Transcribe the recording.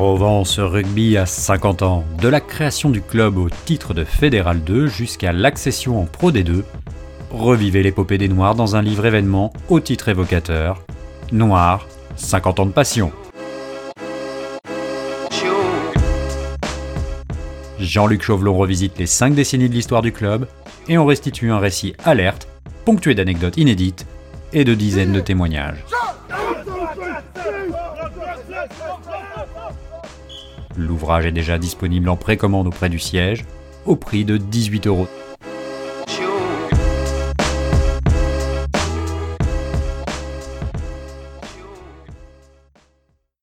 Provence Rugby à 50 ans, de la création du club au titre de Fédéral 2 jusqu'à l'accession en Pro D2, revivez l'épopée des Noirs dans un livre événement au titre évocateur, Noirs, 50 ans de passion. Jean-Luc Chauvelot revisite les 5 décennies de l'histoire du club et on restitue un récit alerte, ponctué d'anecdotes inédites et de dizaines de témoignages. L'ouvrage est déjà disponible en précommande auprès du siège, au prix de 18 €.